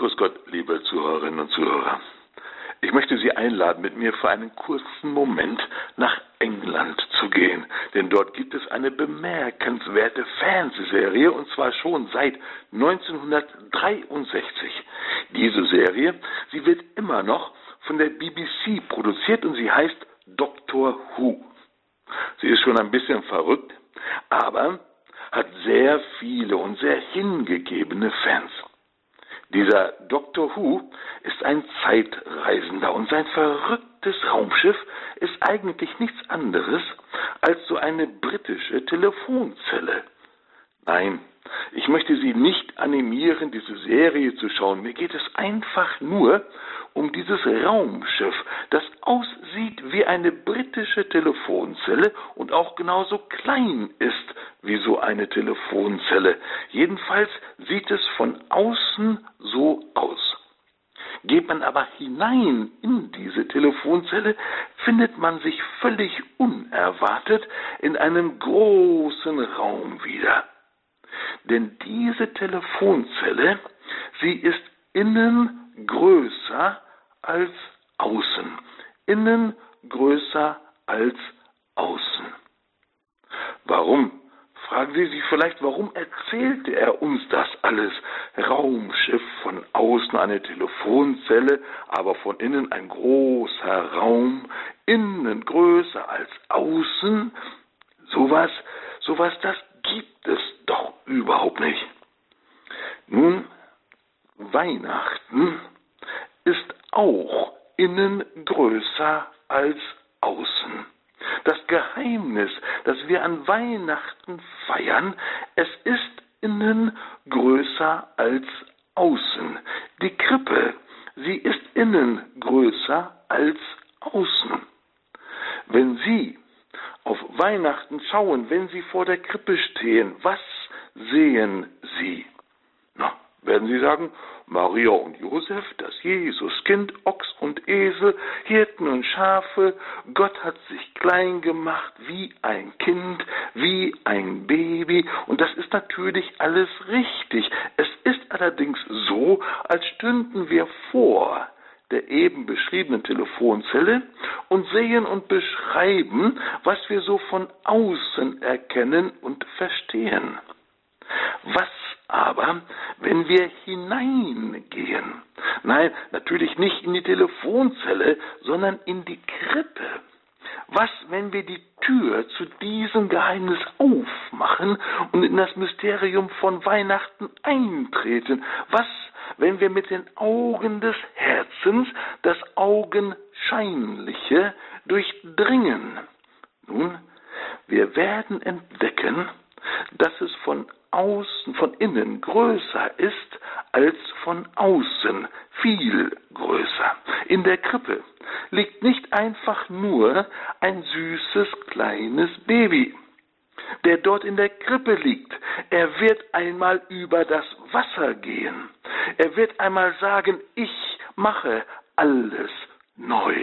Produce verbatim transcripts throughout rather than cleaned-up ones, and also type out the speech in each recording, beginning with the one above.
Grüß Gott, liebe Zuhörerinnen und Zuhörer. Ich möchte Sie einladen, mit mir für einen kurzen Moment nach England zu gehen. Denn dort gibt es eine bemerkenswerte Fernsehserie, und zwar schon seit neunzehnhundertdreiundsechzig. Diese Serie, sie wird immer noch von der B B C produziert und sie heißt Doctor Who. Sie ist schon ein bisschen verrückt, aber hat sehr viele und sehr hingegebene Fans. Dieser Doctor Who ist ein Zeitreisender und sein verrücktes Raumschiff ist eigentlich nichts anderes als so eine britische Telefonzelle. Nein, ich möchte Sie nicht animieren, diese Serie zu schauen. Mir geht es einfach nur um dieses Raumschiff, das aussieht wie eine britische Telefonzelle und auch genauso klein ist wie so eine Telefonzelle. Jedenfalls sieht es von außen so aus. Geht man aber hinein in diese Telefonzelle, findet man sich völlig unerwartet in einem großen Raum wieder. Denn diese Telefonzelle, sie ist innen größer als außen. Innen größer als außen. Warum? Fragen Sie sich vielleicht, warum erzählte er uns das alles? Raumschiff, von außen eine Telefonzelle, aber von innen ein großer Raum, innen größer als außen. Sowas, sowas, das gibt es doch überhaupt nicht. Nun, Weihnachten ist auch innen größer als außen. Das Geheimnis, das wir an Weihnachten feiern, es ist innen größer als außen. Die Krippe, sie ist innen größer als außen. Wenn Sie auf Weihnachten schauen, wenn Sie vor der Krippe stehen, was sehen Sie? Na, werden Sie sagen, Maria und Josef, das Jesuskind, Ochs und Esel, Hirten und Schafe, Gott hat sich klein gemacht wie ein Kind, wie ein Baby, und das ist natürlich alles richtig. Es ist allerdings so, als stünden wir vor der eben beschriebenen Telefonzelle und sehen und beschreiben, was wir so von außen erkennen und verstehen. Was aber, wenn wir hineingehen? Nein, natürlich nicht in die Telefonzelle, sondern in die Krippe. Was, wenn wir die Tür zu diesem Geheimnis aufmachen und in das Mysterium von Weihnachten eintreten? Was, wenn wir mit den Augen des Herzens das Augenscheinliche durchdringen? Nun, wir werden entdecken, dass es von außen, von innen größer ist als von außen, viel größer. In der Krippe liegt nicht einfach nur ein süßes kleines Baby, der dort in der Krippe liegt. Er wird einmal über das Wasser gehen. Er wird einmal sagen, ich mache alles neu.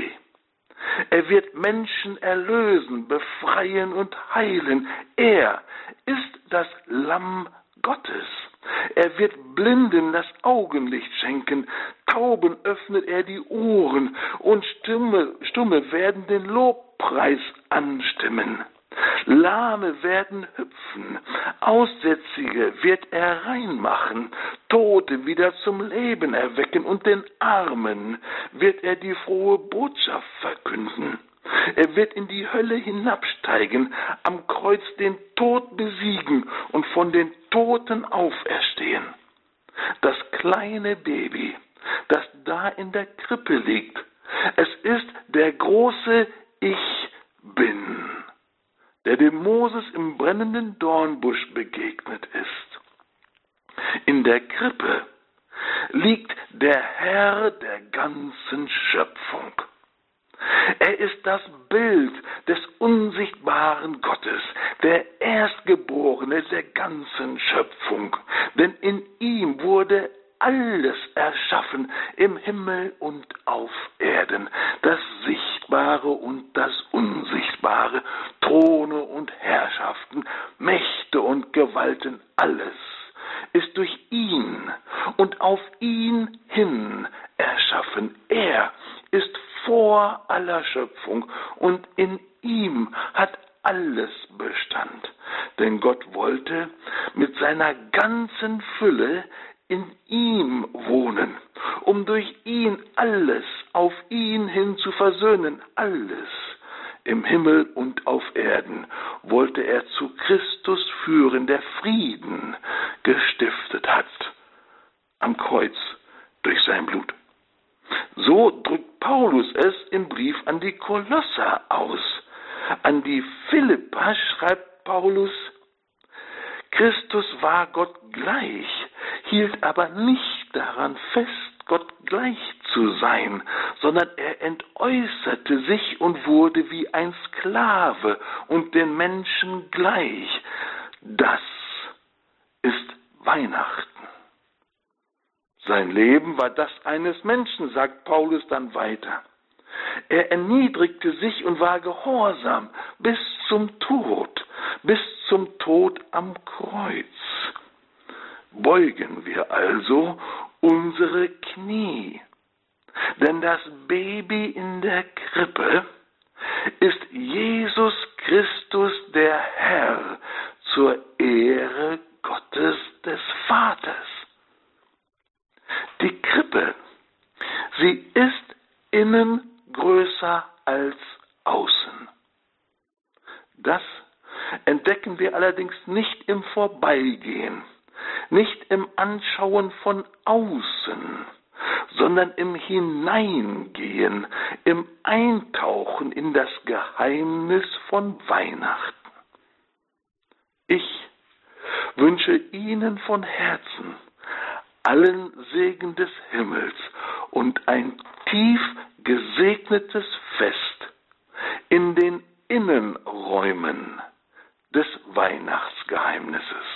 Er wird Menschen erlösen, befreien und heilen. Er ist das Lamm Gottes. Er wird Blinden das Augenlicht schenken, Tauben öffnet er die Ohren und Stimme, Stumme werden den Lobpreis anstimmen. Lahme werden hüpfen, Aussätzige wird er reinmachen, Tote wieder zum Leben erwecken und den Armen wird er die frohe Botschaft verkünden. Er wird in die Hölle hinabsteigen, am Kreuz den Tod besiegen und von den Toten auferstehen. Das kleine Baby, das da in der Krippe liegt, es ist der große Ich Bin, der dem Moses im brennenden Dornbusch begegnet ist. In der Krippe liegt der Herr der ganzen Schöpfung. Er ist das Bild des unsichtbaren Gottes, der Erstgeborene der ganzen Schöpfung. Denn in ihm wurde alles erschaffen, im Himmel und auf Erden, das Sichtbare und das Unsichtbare, Throne und Herrschaften, Mächte und Gewalten, alles ist durch ihn und auf ihn hin aller Schöpfung, und in ihm hat alles Bestand. Denn Gott wollte mit seiner ganzen Fülle in ihm wohnen, um durch ihn alles auf ihn hin zu versöhnen, alles im Himmel und auf Erden wollte er zu Christus führen, der Frieden gestiftet hat am Kreuz durch sein Blut. So drückt Paulus es im Brief an die Kolosser aus. An die Philipper schreibt Paulus: Christus war Gott gleich, hielt aber nicht daran fest, Gott gleich zu sein, sondern er entäußerte sich und wurde wie ein Sklave und den Menschen gleich. Das ist Weihnachten. Sein Leben war das eines Menschen, sagt Paulus dann weiter. Er erniedrigte sich und war gehorsam bis zum Tod, bis zum Tod am Kreuz. Beugen wir also unsere Knie, denn das Baby in der Krippe ist Jesus Christus, der Herr, zur Ehre Gottes des Vaters. Die Krippe, sie ist innen größer als außen. Das entdecken wir allerdings nicht im Vorbeigehen, nicht im Anschauen von außen, sondern im Hineingehen, im Eintauchen in das Geheimnis von Weihnachten. Ich wünsche Ihnen von Herzen allen Segen des Himmels und ein tief gesegnetes Fest in den Innenräumen des Weihnachtsgeheimnisses.